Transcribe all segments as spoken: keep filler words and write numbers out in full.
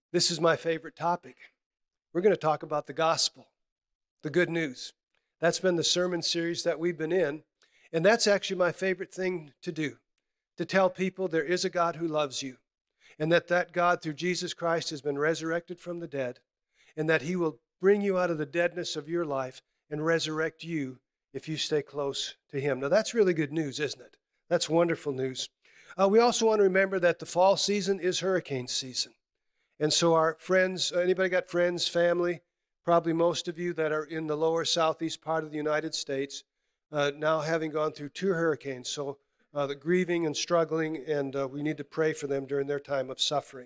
This is my favorite topic. We're going to talk about the gospel, the good news. That's been the sermon series that we've been in, and that's actually my favorite thing to do, to tell people there is a God who loves you, and that that God through Jesus Christ has been resurrected from the dead, and that he will bring you out of the deadness of your life and resurrect you if you stay close to him. Now that's really good news, isn't it? That's wonderful news. Uh, we also want to remember that the fall season is hurricane season. And so our friends, anybody got friends, family, probably most of you that are in the lower southeast part of the United States, uh, now having gone through two hurricanes. So uh, the grieving and struggling, and uh, we need to pray for them during their time of suffering.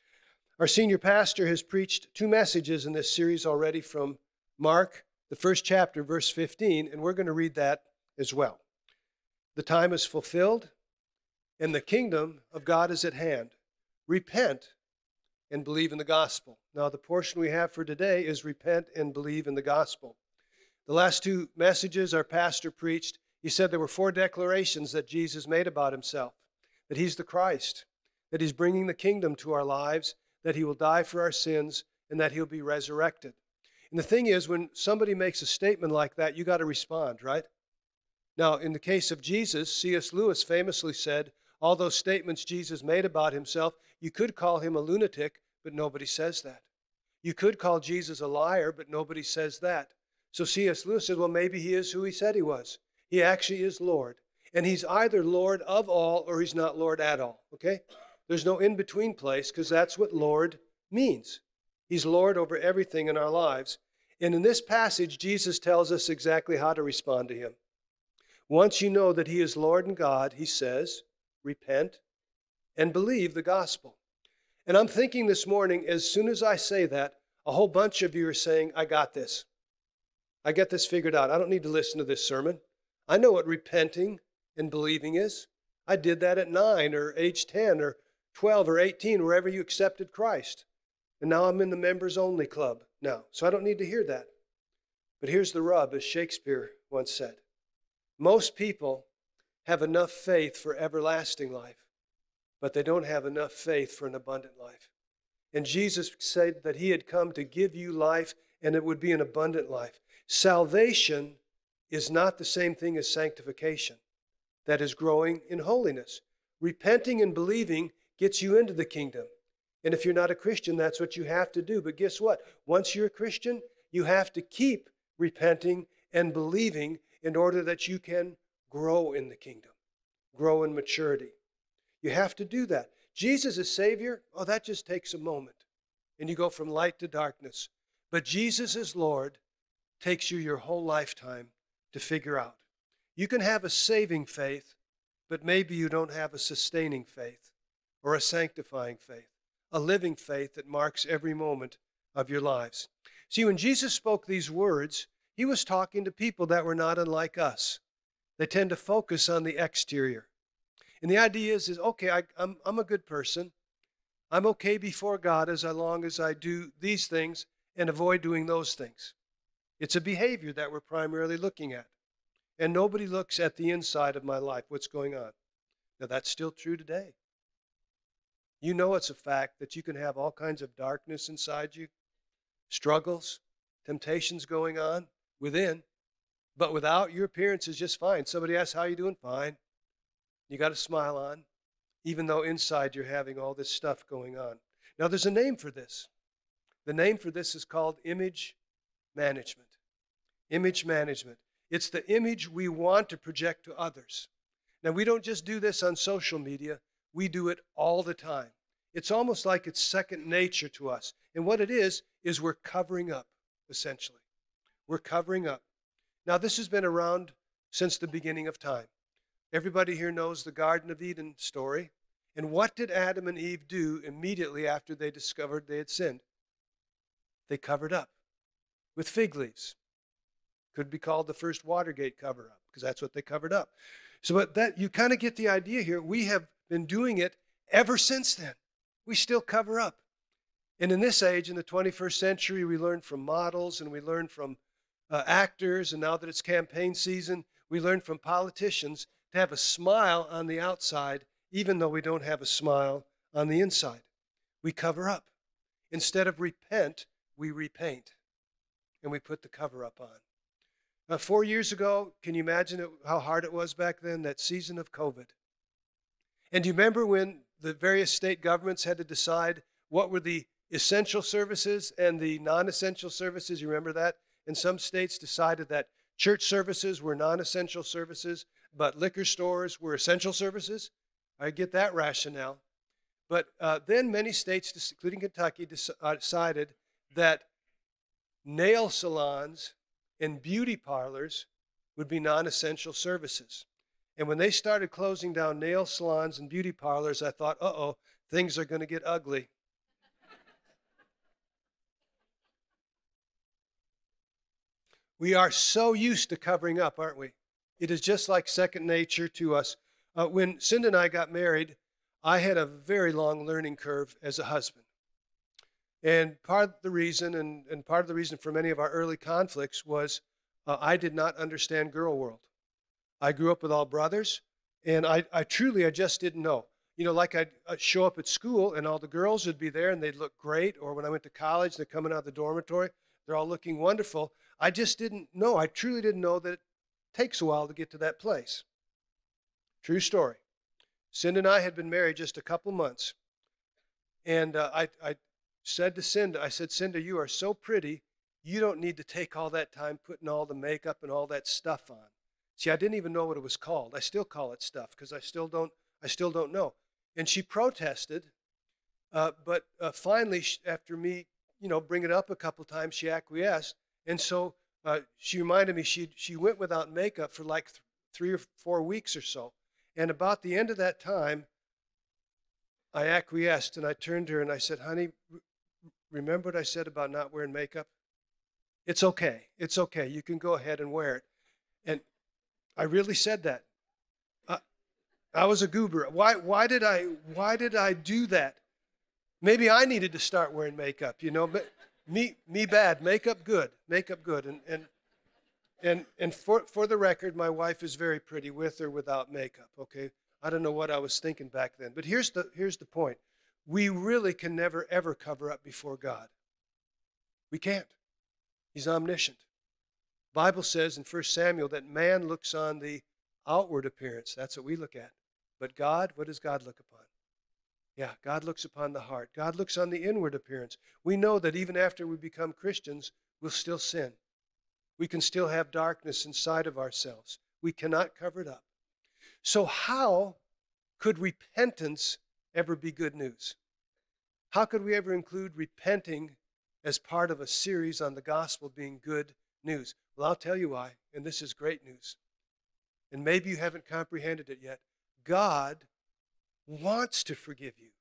Our senior pastor has preached two messages in this series already from Mark, the first chapter, verse fifteen, and we're going to read that as well. The time is fulfilled, and the kingdom of God is at hand. Repent and believe in the gospel. Now, the portion we have for today is repent and believe in the gospel. The last two messages our pastor preached, he said there were four declarations that Jesus made about himself, that he's the Christ, that he's bringing the kingdom to our lives, that he will die for our sins, and that he'll be resurrected. And the thing is, when somebody makes a statement like that, you got to respond, right? Now, in the case of Jesus, C S Lewis famously said, all those statements Jesus made about himself, you could call him a lunatic, but nobody says that. You could call Jesus a liar, but nobody says that. So C S Lewis said, well, maybe he is who he said he was. He actually is Lord. And he's either Lord of all or he's not Lord at all, okay? There's no in-between place because that's what Lord means. He's Lord over everything in our lives. And in this passage, Jesus tells us exactly how to respond to him. Once you know that he is Lord and God, he says, repent and believe the gospel. And I'm thinking this morning, as soon as I say that, a whole bunch of you are saying, I got this. I get this figured out. I don't need to listen to this sermon. I know what repenting and believing is. I did that at nine or age ten or twelve or eighteen, wherever you accepted Christ. And now I'm in the members only club now. So I don't need to hear that. But here's the rub, as Shakespeare once said. Most people have enough faith for everlasting life, but they don't have enough faith for an abundant life. And Jesus said that he had come to give you life, and it would be an abundant life. Salvation is not the same thing as sanctification. That is growing in holiness. Repenting and believing gets you into the kingdom. And if you're not a Christian, that's what you have to do. But guess what? Once you're a Christian, you have to keep repenting and believing in order that you can grow in the kingdom, grow in maturity. You have to do that. Jesus is Savior, oh, that just takes a moment. And you go from light to darkness. But Jesus is Lord takes you your whole lifetime to figure out. You can have a saving faith, but maybe you don't have a sustaining faith or a sanctifying faith, a living faith that marks every moment of your lives. See, when Jesus spoke these words, he was talking to people that were not unlike us. They tend to focus on the exterior. And the idea is, is okay, I, I'm, I'm a good person. I'm okay before God as long as I do these things and avoid doing those things. It's a behavior that we're primarily looking at. And nobody looks at the inside of my life, what's going on. Now, that's still true today. You know it's a fact that you can have all kinds of darkness inside you, struggles, temptations going on within, but without, your appearance is just fine. Somebody asks, how you doing? Fine. You got a smile on, even though inside you're having all this stuff going on. Now, there's a name for this. The name for this is called image management. Image management. It's the image we want to project to others. Now, we don't just do this on social media. We do it all the time. It's almost like it's second nature to us. And what it is, is we're covering up, essentially. We're covering up. Now, this has been around since the beginning of time. Everybody here knows the Garden of Eden story. And what did Adam and Eve do immediately after they discovered they had sinned? They covered up with fig leaves. Could be called the first Watergate cover-up, because that's what they covered up. So but that you kind of get the idea here. We have been doing it ever since then. We still cover up. And in this age, in the twenty-first century, we learn from models and we learn from uh, actors, and now that it's campaign season, we learn from politicians to have a smile on the outside, even though we don't have a smile on the inside. We cover up. Instead of repent, we repaint, and we put the cover up on. Uh, four years ago, can you imagine it, how hard it was back then, that season of COVID? And do you remember when the various state governments had to decide what were the essential services and the non-essential services? You remember that? And some states decided that church services were non-essential services, but liquor stores were essential services. I get that rationale. But uh, then many states, including Kentucky, decided that nail salons and beauty parlors would be non-essential services. And when they started closing down nail salons and beauty parlors, I thought, uh-oh, things are going to get ugly. We are so used to covering up, aren't we? It is just like second nature to us. Uh, when Cinda and I got married, I had a very long learning curve as a husband. And part of the reason, and, and part of the reason for many of our early conflicts was uh, I did not understand girl world. I grew up with all brothers, and I, I truly, I just didn't know. You know, like I'd, I'd show up at school, and all the girls would be there, and they'd look great. Or when I went to college, they're coming out of the dormitory, they're all looking wonderful. I just didn't know. I truly didn't know that it takes a while to get to that place. True story. Cinda and I had been married just a couple months, and uh, I, I said to Cinda, I said, Cinda, you are so pretty, you don't need to take all that time putting all the makeup and all that stuff on. See, I didn't even know what it was called. I still call it stuff because I still don't, I still don't know. And she protested, uh, but uh, finally, she, after me, you know, bring it up a couple times, she acquiesced. And so uh, she reminded me she she went without makeup for like th- three or four weeks or so. And about the end of that time, I acquiesced, and I turned to her and I said, honey, r- remember what I said about not wearing makeup? It's okay. It's okay. You can go ahead and wear it. And I really said that. I, I was a goober. Why, why did I, why did I do that? Maybe I needed to start wearing makeup, you know, but me, me bad, makeup good, makeup good. And, and, and, and for, for the record, my wife is very pretty with or without makeup. Okay. I don't know what I was thinking back then, but here's the, here's the point. We really can never, ever cover up before God. We can't. He's omniscient. Bible says in First Samuel that man looks on the outward appearance. That's what we look at. But God, what does God look upon? Yeah, God looks upon the heart. God looks on the inward appearance. We know that even after we become Christians, we'll still sin. We can still have darkness inside of ourselves. We cannot cover it up. So how could repentance ever be good news? How could we ever include repenting as part of a series on the gospel being good news? Well, I'll tell you why, and this is great news. And maybe you haven't comprehended it yet. God wants to forgive you.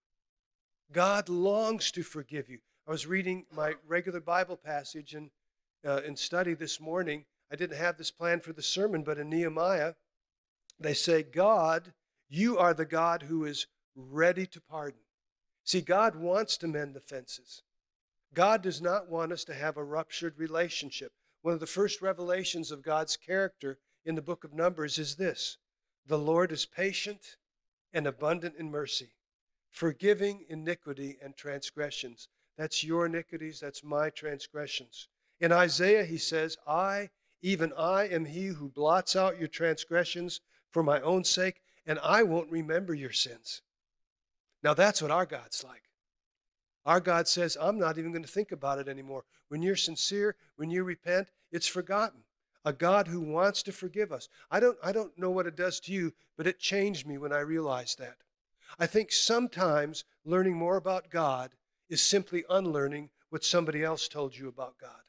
God longs to forgive you. I was reading my regular Bible passage in, uh, in study this morning. I didn't have this planned for the sermon, but in Nehemiah, they say, God, you are the God who is ready to pardon. See, God wants to mend the fences. God does not want us to have a ruptured relationship. One of the first revelations of God's character in the book of Numbers is this: the Lord is patient and abundant in mercy, forgiving iniquity and transgressions. That's your iniquities, that's my transgressions. In Isaiah, he says, I, even I, am he who blots out your transgressions for my own sake, and I won't remember your sins. Now that's what our God's like. Our God says, I'm not even going to think about it anymore. When you're sincere, when you repent, it's forgotten. A God who wants to forgive us. I don't, I don't know what it does to you, but it changed me when I realized that. I think sometimes learning more about God is simply unlearning what somebody else told you about God.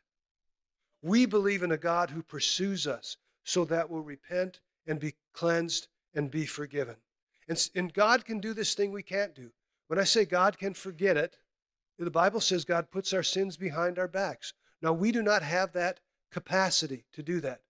We believe in a God who pursues us so that we'll repent and be cleansed and be forgiven. And, and God can do this thing we can't do. When I say God can forget it, the Bible says God puts our sins behind our backs. Now, we do not have that capacity to do that.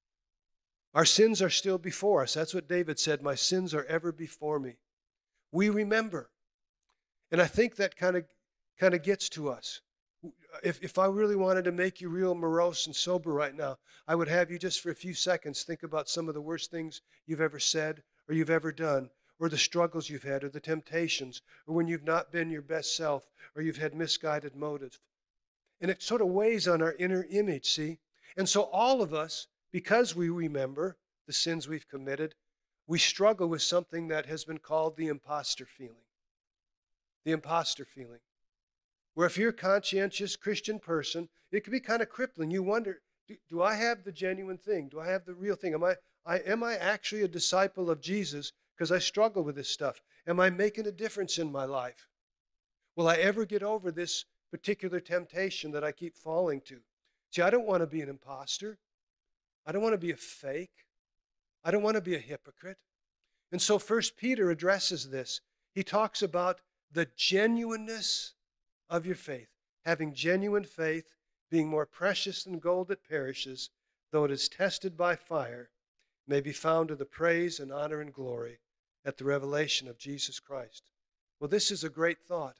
Our sins are still before us. That's what David said, my sins are ever before me. We remember. And I think that kind of kind of gets to us. If, if I really wanted to make you real morose and sober right now, I would have you just for a few seconds think about some of the worst things you've ever said or you've ever done, or the struggles you've had, or the temptations, or when you've not been your best self, or you've had misguided motives. And it sort of weighs on our inner image, see? And so all of us, because we remember the sins we've committed, we struggle with something that has been called the imposter feeling. The imposter feeling. Where if you're a conscientious Christian person, it can be kind of crippling. You wonder, do, do I have the genuine thing? Do I have the real thing? Am I, I, am I actually a disciple of Jesus because I struggle with this stuff? Am I making a difference in my life? Will I ever get over this particular temptation that I keep falling to? See, I don't want to be an imposter. I don't want to be a fake. I don't want to be a hypocrite. And so First Peter addresses this. He talks about the genuineness of your faith, having genuine faith, being more precious than gold that perishes, though it is tested by fire, may be found to the praise and honor and glory at the revelation of Jesus Christ. Well, this is a great thought.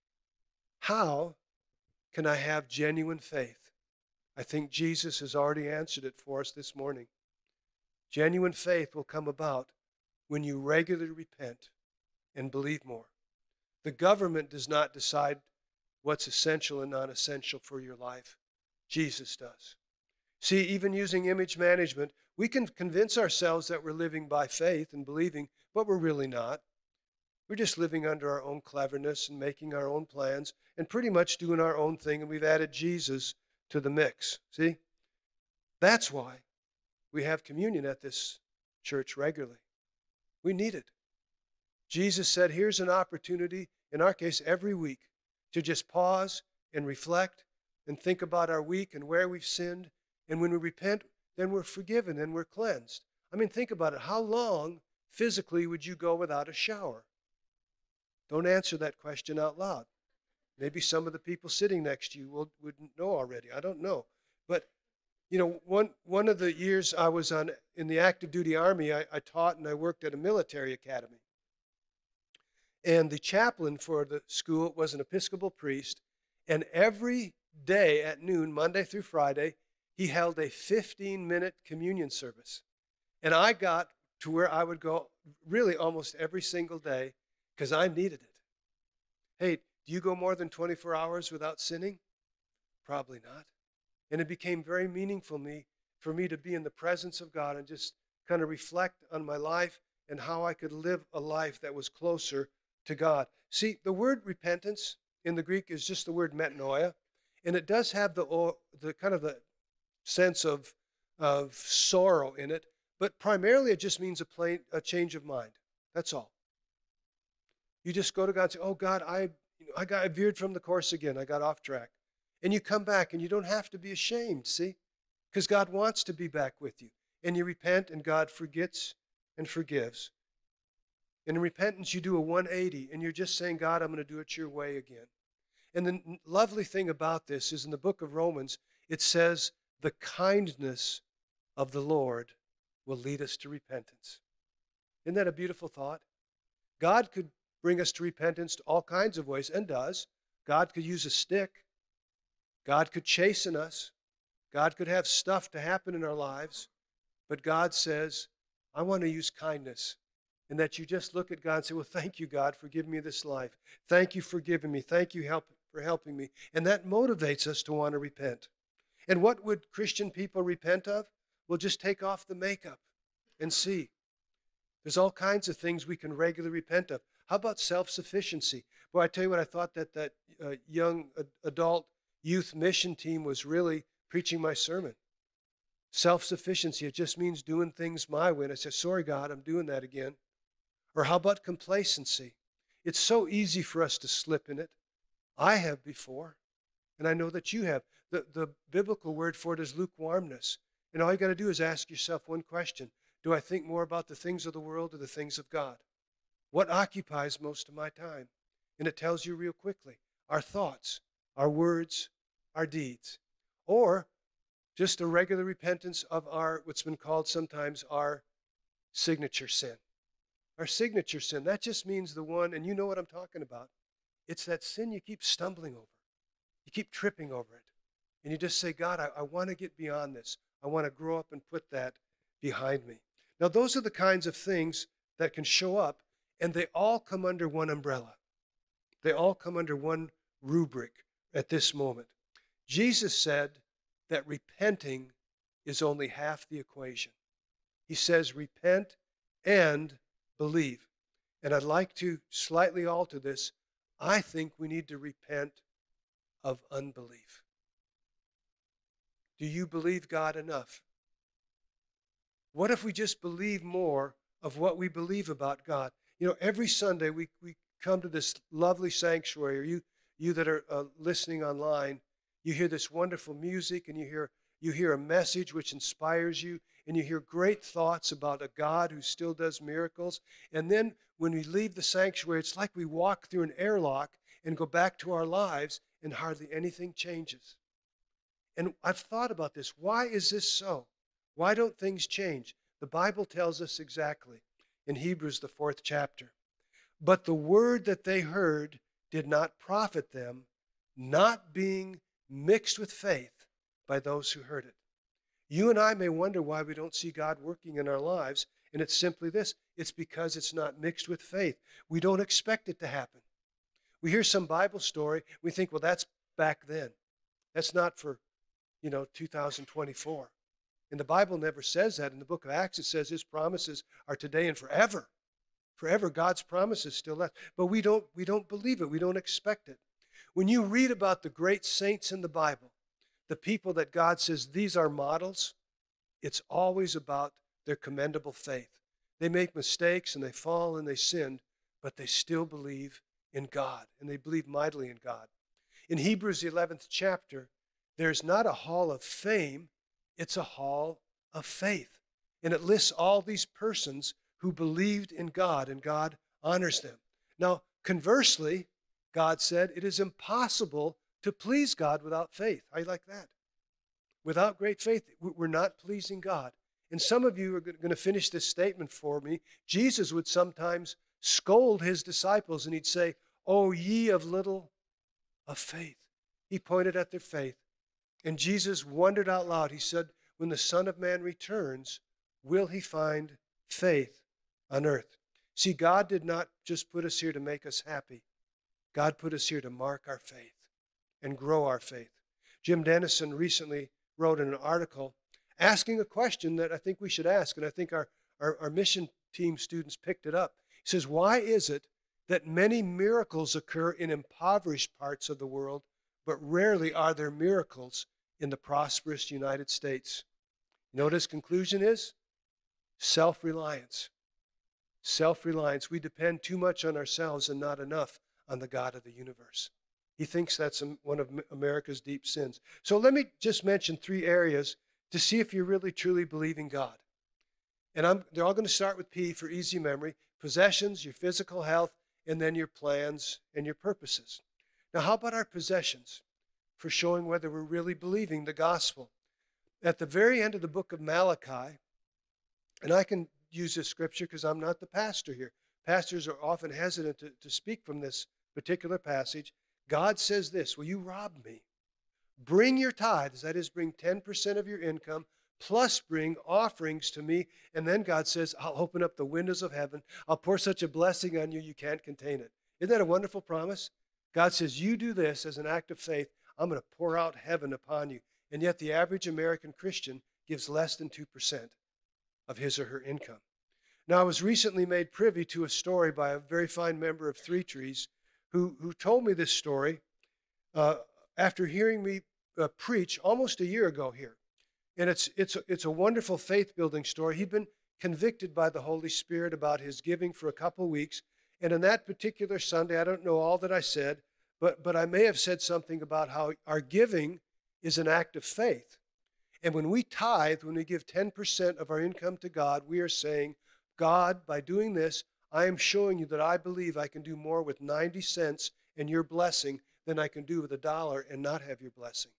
How can I have genuine faith? I think Jesus has already answered it for us this morning. Genuine faith will come about when you regularly repent and believe more. The government does not decide what's essential and non-essential for your life. Jesus does. See, even using image management, we can convince ourselves that we're living by faith and believing, but we're really not. We're just living under our own cleverness and making our own plans and pretty much doing our own thing, and we've added Jesus to the mix. See? That's why we have communion at this church regularly. We need it. Jesus said, here's an opportunity, in our case, every week, to just pause and reflect and think about our week and where we've sinned. And when we repent, then we're forgiven and we're cleansed. I mean, think about it. How long physically would you go without a shower? Don't answer that question out loud. Maybe some of the people sitting next to you will, wouldn't know already. I don't know. But, you know, one, one of the years I was on in the active duty Army, I, I taught and I worked at a military academy. And the chaplain for the school was an Episcopal priest. And every day at noon, Monday through Friday, he held a fifteen-minute communion service. And I got to where I would go really almost every single day because I needed it. Hey, do you go more than twenty-four hours without sinning? Probably not. And it became very meaningful me, for me to be in the presence of God and just kind of reflect on my life and how I could live a life that was closer to God. See, the word repentance in the Greek is just the word metanoia, and it does have the, the kind of the sense of, of sorrow in it, but primarily it just means a, plain, a change of mind. That's all. You just go to God and say, oh, God, I, you know, I got I veered from the course again. I got off track. And you come back, and you don't have to be ashamed, see? Because God wants to be back with you. And you repent, and God forgets and forgives. And in repentance, you do a one eighty, and you're just saying, God, I'm going to do it your way again. And the lovely thing about this is in the book of Romans, it says, the kindness of the Lord will lead us to repentance. Isn't that a beautiful thought? God could bring us to repentance to all kinds of ways, and does. God could use a stick. God could chasten us. God could have stuff to happen in our lives. But God says, I want to use kindness. And that you just look at God and say, well, thank you, God, for giving me this life. Thank you for giving me. Thank you help, for helping me. And that motivates us to want to repent. And what would Christian people repent of? Well, just take off the makeup and see. There's all kinds of things we can regularly repent of. How about self-sufficiency? Well, I tell you what, I thought that that uh, young uh, adult youth mission team was really preaching my sermon. Self-sufficiency, it just means doing things my way. And I said, sorry, God, I'm doing that again. Or how about complacency? It's so easy for us to slip in it. I have before, and I know that you have. The, the biblical word for it is lukewarmness. And all you got to do is ask yourself one question. Do I think more about the things of the world or the things of God? What occupies most of my time? And it tells you real quickly. Our thoughts, our words, our deeds. Or just a regular repentance of our, what's been called sometimes our signature sin. Our signature sin, that just means the one, and you know what I'm talking about. It's that sin you keep stumbling over. You keep tripping over it. And you just say, God, I, I want to get beyond this. I want to grow up and put that behind me. Now, those are the kinds of things that can show up. And they all come under one umbrella. They all come under one rubric at this moment. Jesus said that repenting is only half the equation. He says repent and believe. And I'd like to slightly alter this. I think we need to repent of unbelief. Do you believe God enough? What if we just believe more of what we believe about God? You know, every Sunday we, we come to this lovely sanctuary, or you, you that are uh, listening online, you hear this wonderful music, and you hear, you hear a message which inspires you, and you hear great thoughts about a God who still does miracles. And then when we leave the sanctuary, it's like we walk through an airlock and go back to our lives, and hardly anything changes. And I've thought about this. Why is this so? Why don't things change? The Bible tells us exactly in Hebrews, the fourth chapter. But the word that they heard did not profit them, not being mixed with faith by those who heard it. You and I may wonder why we don't see God working in our lives, and it's simply this. It's because it's not mixed with faith. We don't expect it to happen. We hear some Bible story, we think, well, that's back then. That's not for, you know, two thousand twenty-four. And the Bible never says that. In the book of Acts, it says his promises are today and forever. Forever, God's promises still last. But we don't, we don't believe it. We don't expect it. When you read about the great saints in the Bible, the people that God says these are models, it's always about their commendable faith. They make mistakes and they fall and they sin, but they still believe in God, and they believe mightily in God. In Hebrews, the eleventh chapter, there's not a hall of fame, it's a hall of faith. And it lists all these persons who believed in God, and God honors them. Now, conversely, God said it is impossible to please God without faith. How do you like that? Without great faith, we're not pleasing God. And some of you are going to finish this statement for me. Jesus would sometimes scold his disciples, and he'd say, "O ye of little of faith." He pointed at their faith. And Jesus wondered out loud. He said, when the Son of Man returns, will he find faith on earth? See, God did not just put us here to make us happy. God put us here to mark our faith and grow our faith. Jim Dennison recently wrote an article asking a question that I think we should ask, and I think our, our, our mission team students picked it up. He says, why is it that many miracles occur in impoverished parts of the world, but rarely are there miracles in the prosperous United States? You know what his conclusion is? Self-reliance. Self-reliance. We depend too much on ourselves and not enough on the God of the universe. He thinks that's one of America's deep sins. So let me just mention three areas to see if you're really truly believing God. And I'm, they're all going to start with P for easy memory: possessions, your physical health, and then your plans and your purposes. Now, how about our possessions for showing whether we're really believing the gospel? At the very end of the book of Malachi, and I can use this scripture because I'm not the pastor here. Pastors are often hesitant to, to speak from this particular passage. God says this, will you rob me? Bring your tithes, that is, bring ten percent of your income, plus bring offerings to me. And then God says, I'll open up the windows of heaven. I'll pour such a blessing on you, you can't contain it. Isn't that a wonderful promise? God says, you do this as an act of faith, I'm going to pour out heaven upon you. And yet the average American Christian gives less than two percent of his or her income. Now, I was recently made privy to a story by a very fine member of Three Trees who, who told me this story uh, after hearing me uh, preach almost a year ago here. And it's, it's, it's a wonderful faith-building story. He'd been convicted by the Holy Spirit about his giving for a couple of weeks. And on that particular Sunday, I don't know all that I said, but, but I may have said something about how our giving is an act of faith. And when we tithe, when we give ten percent of our income to God, we are saying, God, by doing this, I am showing you that I believe I can do more with ninety cents and your blessing than I can do with a dollar and not have your blessing.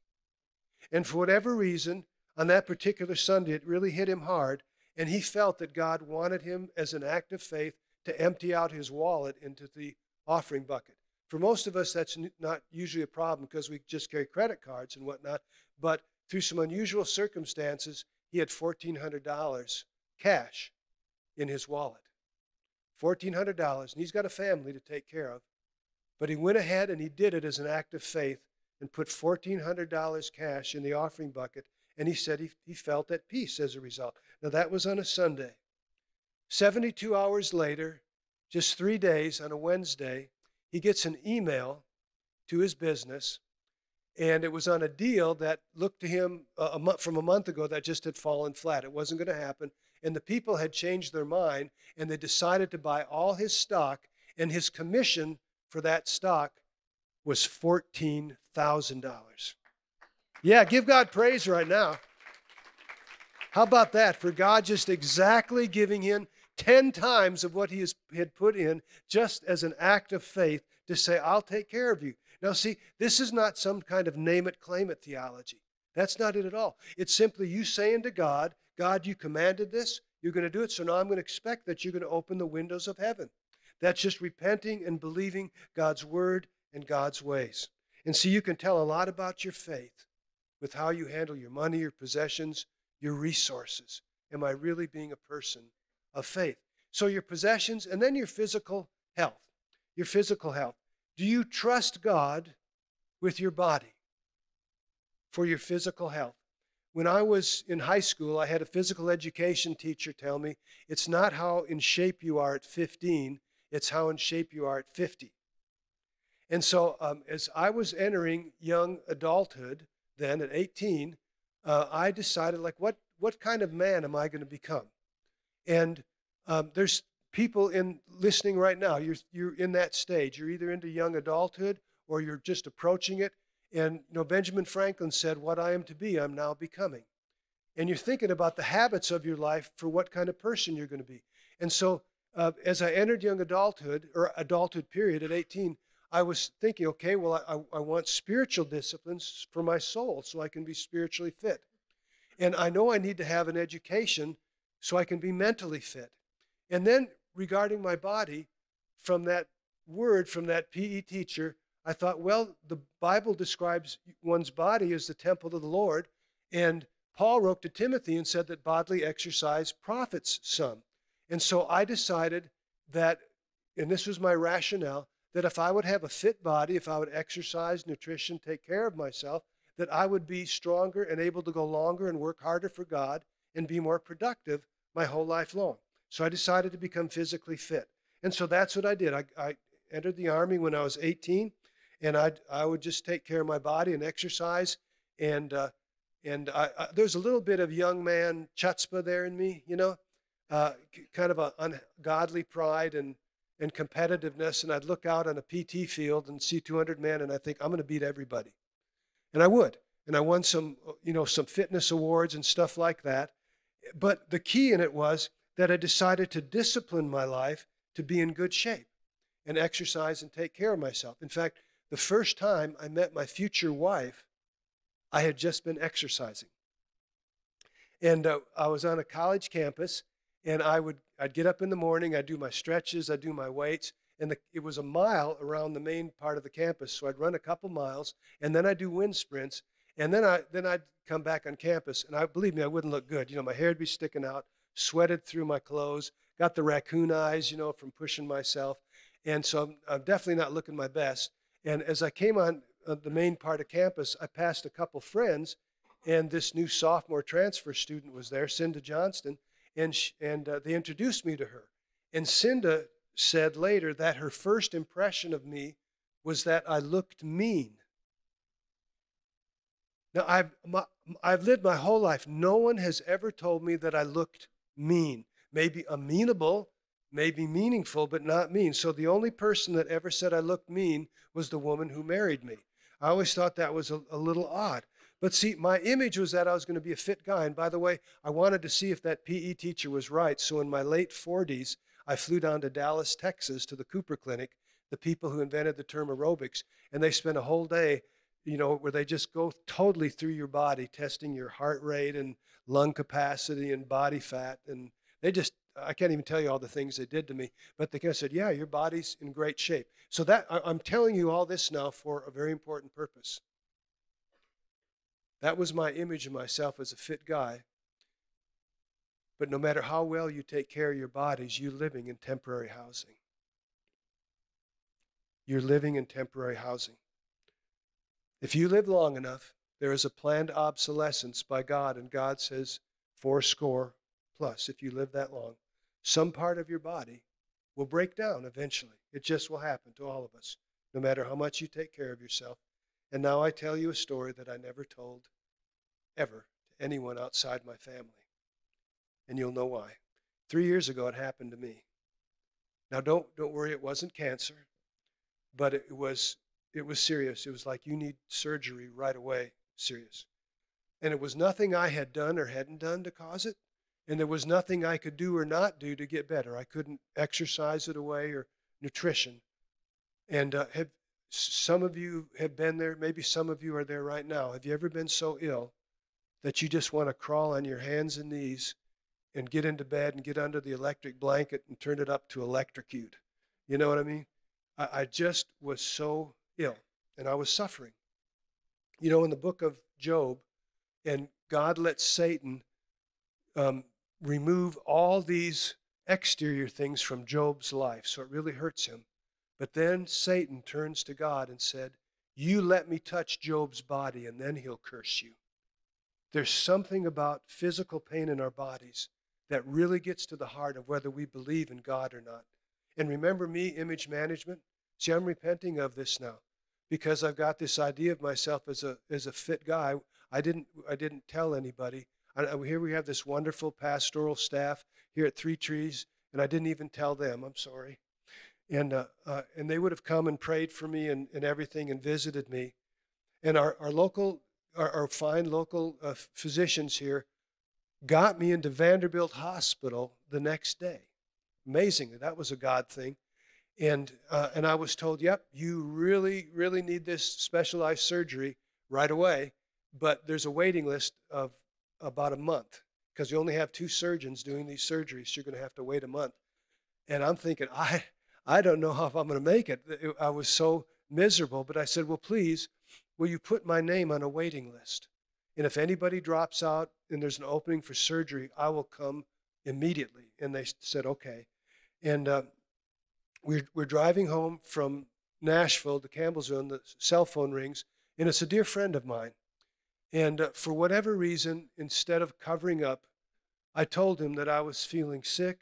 And for whatever reason, on that particular Sunday, it really hit him hard, and he felt that God wanted him, as an act of faith, to empty out his wallet into the offering bucket. For most of us, that's not usually a problem because we just carry credit cards and whatnot, but through some unusual circumstances, he had fourteen hundred dollars cash in his wallet. fourteen hundred dollars, and he's got a family to take care of. But he went ahead and he did it as an act of faith and put fourteen hundred dollars cash in the offering bucket, and he said he, he felt at peace as a result. Now, that was on a Sunday. seventy-two hours later, just three days on a Wednesday, he gets an email to his business, and it was on a deal that looked to him a, a month, from a month ago that just had fallen flat. It wasn't going to happen, and the people had changed their mind, and they decided to buy all his stock, and his commission for that stock was fourteen thousand dollars. Yeah, give God praise right now. How about that? For God just exactly giving him ten times of what he has, had put in, just as an act of faith to say, I'll take care of you. Now see, this is not some kind of name it, claim it theology. That's not it at all. It's simply you saying to God, God, you commanded this, you're going to do it, so now I'm going to expect that you're going to open the windows of heaven. That's just repenting and believing God's word and God's ways. And see, you can tell a lot about your faith with how you handle your money, your possessions, your resources. Am I really being a person of faith? So your possessions, and then your physical health. Your physical health. Do you trust God with your body for your physical health? When I was in high school, I had a physical education teacher tell me, it's not how in shape you are at fifteen, it's how in shape you are at fifty. And so um, as I was entering young adulthood, then at eighteen, uh, I decided, like, what, what kind of man am I going to become? And um, there's people in listening right now, you're, you're in that stage. You're either into young adulthood or you're just approaching it. And you know, Benjamin Franklin said, what I am to be, I'm now becoming. And you're thinking about the habits of your life for what kind of person you're going to be. And so uh, as I entered young adulthood, or adulthood period at eighteen, I was thinking, okay, well, I, I want spiritual disciplines for my soul so I can be spiritually fit. And I know I need to have an education so I can be mentally fit. And then regarding my body, from that word, from that P E teacher, I thought, well, the Bible describes one's body as the temple of the Lord. And Paul wrote to Timothy and said that bodily exercise profits some. And so I decided that, and this was my rationale, that if I would have a fit body, if I would exercise, nutrition, take care of myself, that I would be stronger and able to go longer and work harder for God and be more productive my whole life long. So I decided to become physically fit. And so that's what I did. I, I entered the Army when I was eighteen, and I I would just take care of my body and exercise. And uh, and I, I, there's a little bit of young man chutzpah there in me, you know, uh, kind of a ungodly pride and and competitiveness. And I'd look out on a P T field and see two hundred men, and I think, I'm going to beat everybody. And I would. And I won some, you know, some fitness awards and stuff like that. But the key in it was that I decided to discipline my life to be in good shape and exercise and take care of myself. In fact, the first time I met my future wife, I had just been exercising. And uh, I was on a college campus, and I would, I'd get up in the morning, I'd do my stretches, I'd do my weights, and the, it was a mile around the main part of the campus. So I'd run a couple miles, and then I'd do wind sprints, and then, I, then I'd come back on campus. And I believe me, I wouldn't look good. You know, my hair would be sticking out, sweated through my clothes, got the raccoon eyes, you know, from pushing myself. And so I'm, I'm definitely not looking my best. And as I came on uh, the main part of campus, I passed a couple friends, and this new sophomore transfer student was there, Cinda Johnston, and, she, and uh, they introduced me to her. And Cinda said later that her first impression of me was that I looked mean. Now, I've, my, I've lived my whole life. No one has ever told me that I looked mean. Maybe amenable, maybe meaningful, but not mean. So the only person that ever said I looked mean was the woman who married me. I always thought that was a, a little odd. But see, my image was that I was going to be a fit guy. And by the way, I wanted to see if that P E teacher was right. So in my late forties, I flew down to Dallas, Texas, to the Cooper Clinic, the people who invented the term aerobics. And they spent a whole day, you know, where they just go totally through your body, testing your heart rate and lung capacity and body fat. And they just, I can't even tell you all the things they did to me. But they kind of said, yeah, your body's in great shape. So that, I'm telling you all this now for a very important purpose. That was my image of myself as a fit guy. But no matter how well you take care of your bodies, you're living in temporary housing. You're living in temporary housing. If you live long enough, there is a planned obsolescence by God, and God says, four score plus, if you live that long, some part of your body will break down eventually. It just will happen to all of us, no matter how much you take care of yourself. And now I tell you a story that I never told ever to anyone outside my family. And you'll know why. Three years ago, it happened to me. Now, don't don't worry, it wasn't cancer, but it was it was serious. It was like, you need surgery right away, serious. And it was nothing I had done or hadn't done to cause it, and there was nothing I could do or not do to get better. I couldn't exercise it away or nutrition. And uh, have, some of you have been there. Maybe some of you are there right now. Have you ever been so ill that you just want to crawl on your hands and knees and get into bed and get under the electric blanket and turn it up to electrocute? You know what I mean? I, I just was so ill, and I was suffering. You know, in the book of Job, and God lets Satan um, remove all these exterior things from Job's life, so it really hurts him. But then Satan turns to God and said, you let me touch Job's body, and then he'll curse you. There's something about physical pain in our bodies that really gets to the heart of whether we believe in God or not. And remember me, image management? See, I'm repenting of this now because I've got this idea of myself as a as a fit guy. I didn't I didn't tell anybody. I, here we have this wonderful pastoral staff here at Three Trees, and I didn't even tell them. I'm sorry. And uh, uh, and they would have come and prayed for me and, and everything and visited me. And our, our local, our, our fine local uh, physicians here got me into Vanderbilt Hospital the next day. Amazingly, that was a God thing. And uh, and I was told, yep, you really, really need this specialized surgery right away. But there's a waiting list of about a month because you only have two surgeons doing these surgeries. So you're going to have to wait a month. And I'm thinking, I... I don't know how if I'm going to make it. I was so miserable, but I said, well, please, will you put my name on a waiting list? And if anybody drops out and there's an opening for surgery, I will come immediately. And they said, okay. And uh, we're, we're driving home from Nashville to Campbellsville, and the cell phone rings, and it's a dear friend of mine. And uh, for whatever reason, instead of covering up, I told him that I was feeling sick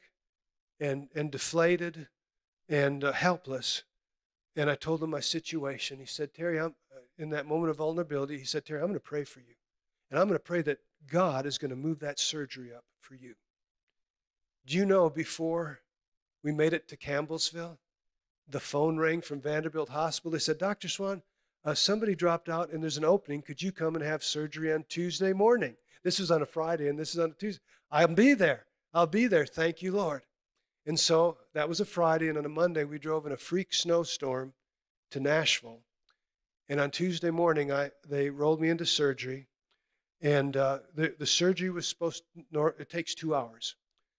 and, and deflated and uh, helpless. And I told him my situation. He said, Terry, I'm, uh, in that moment of vulnerability, he said, Terry, I'm going to pray for you. And I'm going to pray that God is going to move that surgery up for you. Do you know, before we made it to Campbellsville, the phone rang from Vanderbilt Hospital. They said, Doctor Swan, uh, somebody dropped out and there's an opening. Could you come and have surgery on Tuesday morning? This is on a Friday and this is on a Tuesday. I'll be there. I'll be there. Thank you, Lord. And so that was a Friday, and on a Monday we drove in a freak snowstorm to Nashville. And on Tuesday morning, I they rolled me into surgery, and uh, the the surgery was supposed to, it takes two hours,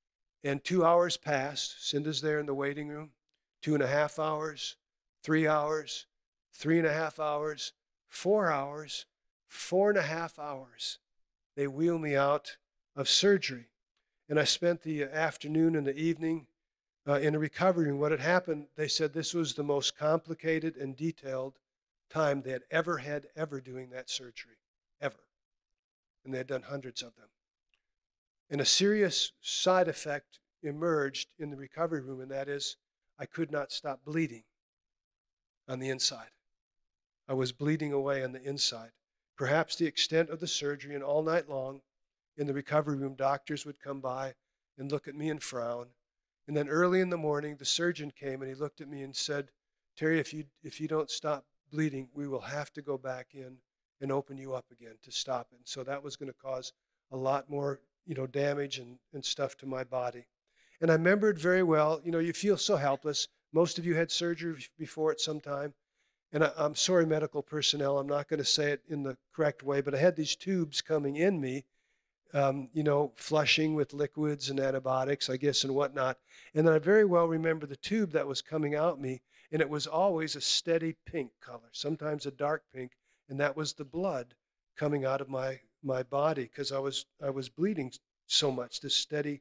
and two hours passed. Cinda's there in the waiting room. Two and a half hours, three hours, three and a half hours, four hours, four and a half hours. They wheel me out of surgery, and I spent the afternoon and the evening Uh, in a recovery room. What had happened, they said this was the most complicated and detailed time they had ever had ever doing that surgery, ever. And they had done hundreds of them. And a serious side effect emerged in the recovery room, and that is I could not stop bleeding on the inside. I was bleeding away on the inside. Perhaps the extent of the surgery, and all night long in the recovery room, doctors would come by and look at me and frown. And then early in the morning, the surgeon came and he looked at me and said, Terry, if you if you don't stop bleeding, we will have to go back in and open you up again to stop it. And so that was going to cause a lot more, you know, damage and, and stuff to my body. And I remembered very well, you know, you feel so helpless. Most of you had surgery before at some time. And I, I'm sorry, medical personnel, I'm not going to say it in the correct way, but I had these tubes coming in me, Um, you know, flushing with liquids and antibiotics, I guess, and whatnot. And then I very well remember the tube that was coming out me, and it was always a steady pink color, sometimes a dark pink, and that was the blood coming out of my my body because I was I was bleeding so much, this steady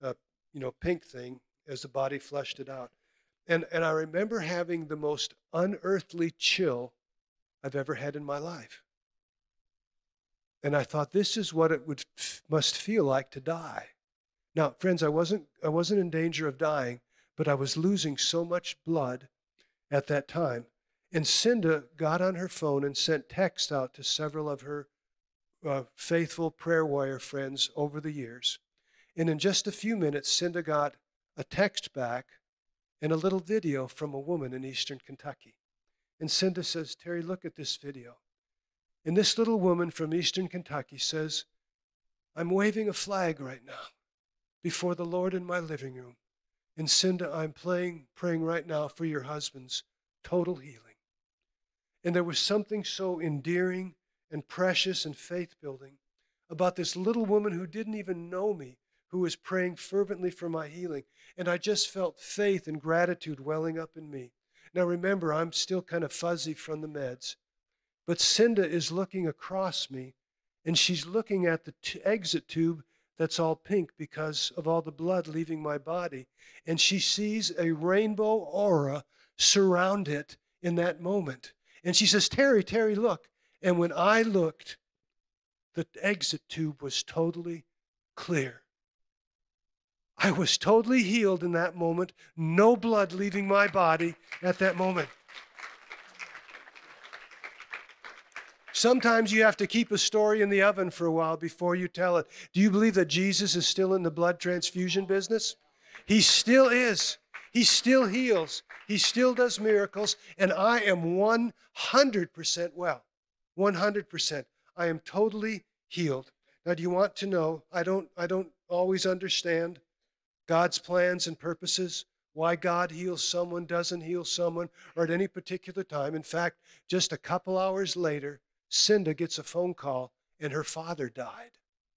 uh, you know, pink thing as the body flushed it out. And, and I remember having the most unearthly chill I've ever had in my life. And I thought, this is what it would must feel like to die. Now, friends, I wasn't I wasn't in danger of dying, but I was losing so much blood at that time. And Cinda got on her phone and sent text out to several of her uh, faithful prayer warrior friends over the years. And in just a few minutes, Cinda got a text back and a little video from a woman in eastern Kentucky. And Cinda says, Terry, look at this video. And this little woman from eastern Kentucky says, I'm waving a flag right now before the Lord in my living room. And Cinda, I'm playing, praying right now for your husband's total healing. And there was something so endearing and precious and faith-building about this little woman who didn't even know me, who was praying fervently for my healing. And I just felt faith and gratitude welling up in me. Now remember, I'm still kind of fuzzy from the meds, but Cinda is looking across me, and she's looking at the t- exit tube that's all pink because of all the blood leaving my body, and she sees a rainbow aura surround it in that moment. And she says, Terry, Terry, look. And when I looked, the exit tube was totally clear. I was totally healed in that moment. No blood leaving my body at that moment. Sometimes you have to keep a story in the oven for a while before you tell it. Do you believe that Jesus is still in the blood transfusion business? He still is. He still heals. He still does miracles. And I am one hundred percent well. one hundred percent. I am totally healed. Now, do you want to know? I don't, I don't always understand God's plans and purposes, why God heals someone, doesn't heal someone, or at any particular time. In fact, just a couple hours later, Cinda gets a phone call and her father died.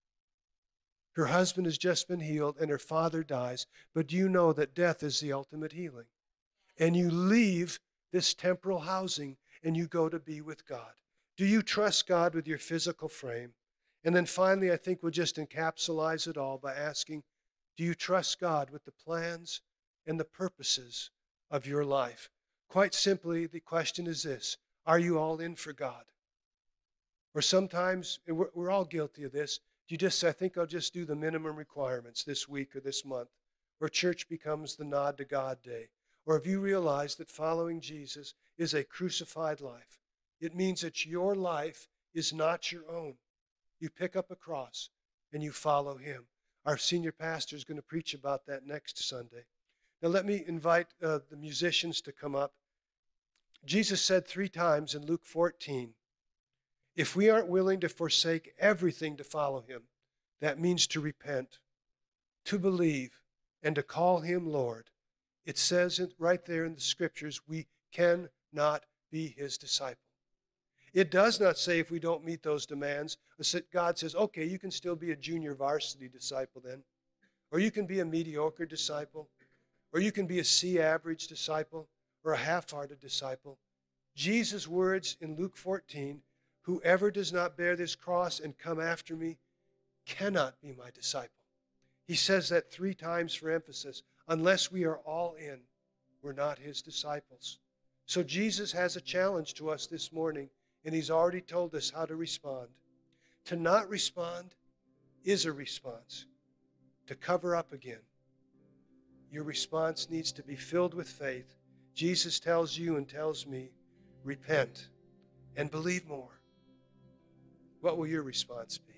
Her husband has just been healed and her father dies. But do you know that death is the ultimate healing? And you leave this temporal housing and you go to be with God. Do you trust God with your physical frame? And then finally, I think we'll just encapsulate it all by asking, do you trust God with the plans and the purposes of your life? Quite simply, the question is this: are you all in for God? Or sometimes, and we're, we're all guilty of this, you just say, I think I'll just do the minimum requirements this week or this month, where church becomes the nod to God day. Or have you realized that following Jesus is a crucified life? It means that your life is not your own. You pick up a cross and you follow him. Our senior pastor is going to preach about that next Sunday. Now let me invite uh, the musicians to come up. Jesus said three times in Luke fourteen, if we aren't willing to forsake everything to follow him, that means to repent, to believe, and to call him Lord. It says it right there in the scriptures, we cannot be his disciple. It does not say if we don't meet those demands, God says, okay, you can still be a junior varsity disciple then, or you can be a mediocre disciple, or you can be a C average disciple, or a half-hearted disciple. Jesus' words in Luke fourteen, whoever does not bear this cross and come after me cannot be my disciple. He says that three times for emphasis. Unless we are all in, we're not his disciples. So Jesus has a challenge to us this morning, and he's already told us how to respond. To not respond is a response. To cover up again, your response needs to be filled with faith. Jesus tells you and tells me, repent and believe more. What will your response be?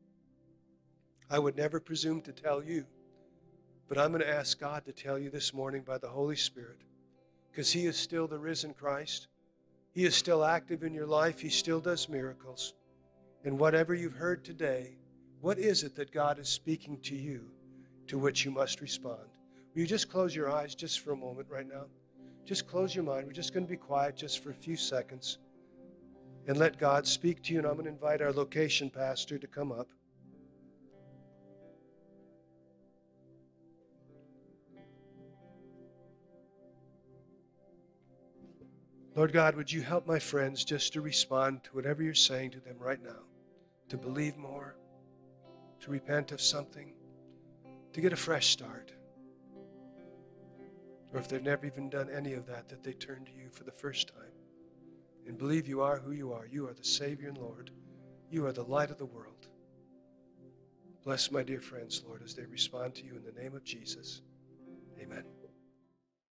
I would never presume to tell you, but I'm going to ask God to tell you this morning by the Holy Spirit, because he is still the risen Christ. He is still active in your life. He still does miracles. And whatever you've heard today, what is it that God is speaking to you to which you must respond? Will you just close your eyes just for a moment right now? Just close your mind. We're just going to be quiet just for a few seconds and let God speak to you. And I'm going to invite our location pastor to come up. Lord God, would you help my friends just to respond to whatever you're saying to them right now, to believe more, to repent of something. to get a fresh start. Or if they've never even done any of that, that they turn to you for the first time and believe you are who you are. You are the Savior and Lord. You are the light of the world. Bless my dear friends, Lord, as they respond to you in the name of Jesus. Amen.